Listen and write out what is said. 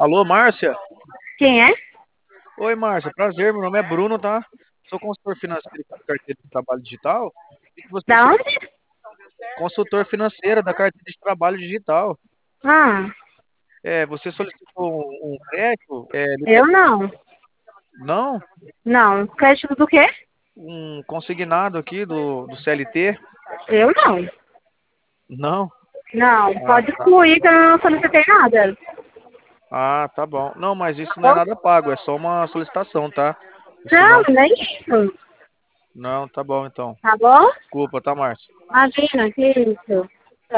Alô, Márcia? Quem é? Oi, Márcia. Prazer, meu nome é Bruno, tá? Sou consultor financeiro da carteira de trabalho digital. E que você Da foi onde? consultor financeiro da carteira de trabalho digital. Ah, Você solicitou um crédito? eu não. Não? Não. Crédito do quê? Um consignado aqui do CLT? Eu não. Não? Não, Ah, pode tá. excluir que eu não solicitei nada. Ah, tá bom. Não, mas Tá isso não é bom? nada pago, é só uma solicitação, tá? Isso Não, não. nem isso. Não, tá bom então. Tá bom? Desculpa, tá, Márcia? Imagina, que isso.